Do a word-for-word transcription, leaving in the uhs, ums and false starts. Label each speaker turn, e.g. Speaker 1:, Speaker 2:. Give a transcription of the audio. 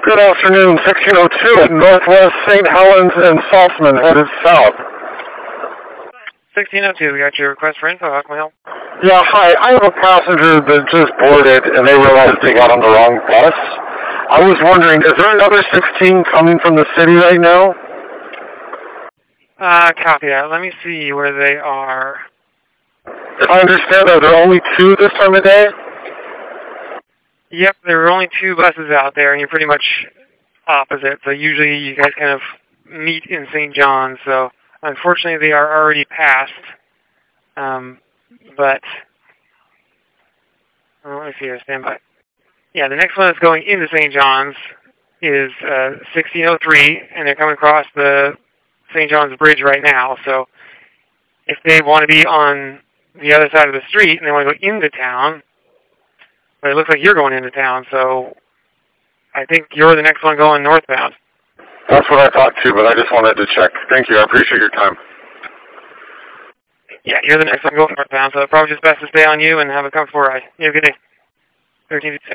Speaker 1: Good afternoon, sixteen oh two at Northwest Saint Helens and Saltzman, headed south.
Speaker 2: sixteen oh two, we got your request for info. How can we help?
Speaker 1: Yeah, hi. I have a passenger that just boarded and they realized they got on the wrong bus. I was wondering, is there another sixteen coming from the city right now?
Speaker 2: Uh, copy that. Let me see where they are.
Speaker 1: If I understand, are there only two this time of day?
Speaker 2: Yep, there are only two buses out there, and you're pretty much opposite. So usually you guys kind of meet in Saint John's. So unfortunately, they are already passed. Um, but oh, let me see here. Stand by. Yeah, the next one that's going into Saint John's is uh, sixteen oh three, and they're coming across the Saint John's Bridge right now. So if they want to be on the other side of the street and they want to go into town, but it looks like you're going into town, so I think you're the next one going northbound.
Speaker 1: That's what I thought too, but I just wanted to check. Thank you. I appreciate your time.
Speaker 2: Yeah, you're the next one going northbound, so it's probably just best to stay on you and have a comfortable ride. You have a good day. thirteen fifty-six.